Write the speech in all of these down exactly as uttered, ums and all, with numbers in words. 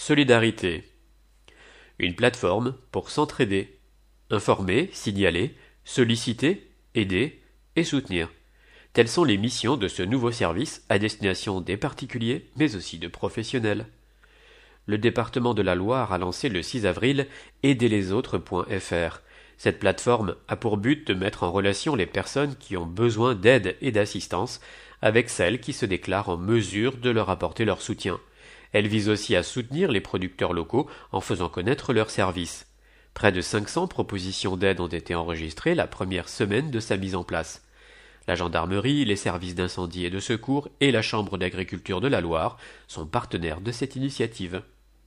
Solidarité. Une plateforme pour s'entraider, informer, signaler, solliciter, aider et soutenir. Telles sont les missions de ce nouveau service à destination des particuliers, mais aussi de professionnels. Le département de la Loire a lancé le six avril aidez les autres point f r. Cette plateforme a pour but de mettre en relation les personnes qui ont besoin d'aide et d'assistance avec celles qui se déclarent en mesure de leur apporter leur soutien. Elle vise aussi à soutenir les producteurs locaux en faisant connaître leurs services. Près de cinq cents propositions d'aide ont été enregistrées la première semaine de sa mise en place. La gendarmerie, les services d'incendie et de secours et la Chambre d'agriculture de la Loire sont partenaires de cette initiative.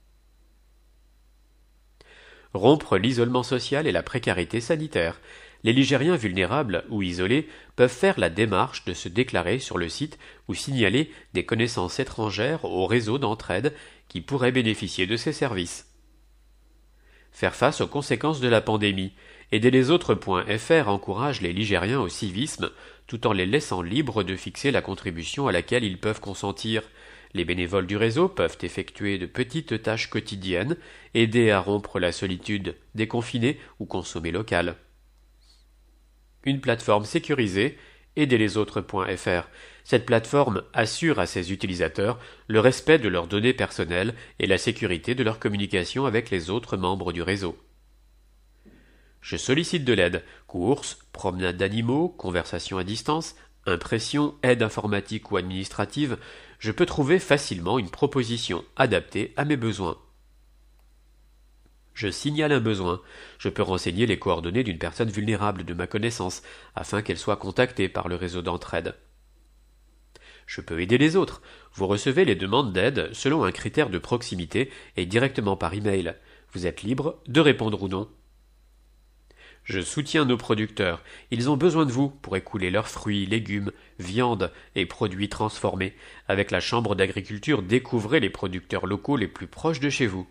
Rompre l'isolement social et la précarité sanitaire. Les Ligériens vulnérables ou isolés peuvent faire la démarche de se déclarer sur le site ou signaler des connaissances étrangères au réseau d'entraide qui pourraient bénéficier de ces services. Faire face aux conséquences de la pandémie. Aidez les autres point f r encourage les Ligériens au civisme tout en les laissant libres de fixer la contribution à laquelle ils peuvent consentir. Les bénévoles du réseau peuvent effectuer de petites tâches quotidiennes, aider à rompre la solitude des confinés ou consommer local. Une plateforme sécurisée, aidez les autres point f r. Cette plateforme assure à ses utilisateurs le respect de leurs données personnelles et la sécurité de leur communication avec les autres membres du réseau. Je sollicite de l'aide. Courses, promenades d'animaux, conversations à distance, impression, aide informatique ou administrative, je peux trouver facilement une proposition adaptée à mes besoins. Je signale un besoin. Je peux renseigner les coordonnées d'une personne vulnérable de ma connaissance afin qu'elle soit contactée par le réseau d'entraide. Je peux aider les autres. Vous recevez les demandes d'aide selon un critère de proximité et directement par email. Vous êtes libre de répondre ou non. Je soutiens nos producteurs. Ils ont besoin de vous pour écouler leurs fruits, légumes, viandes et produits transformés. Avec la Chambre d'agriculture, découvrez les producteurs locaux les plus proches de chez vous.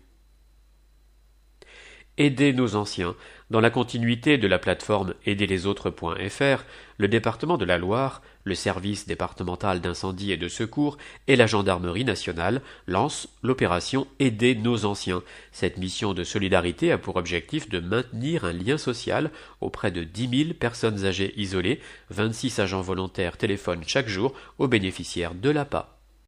Aidez nos anciens. Dans la continuité de la plateforme aidez les autres point f r, le département de la Loire, le service départemental d'incendie et de secours et la gendarmerie nationale lancent l'opération Aider nos anciens. Cette mission de solidarité a pour objectif de maintenir un lien social auprès de dix mille personnes âgées isolées. vingt-six agents volontaires téléphonent chaque jour aux bénéficiaires de l'A P A.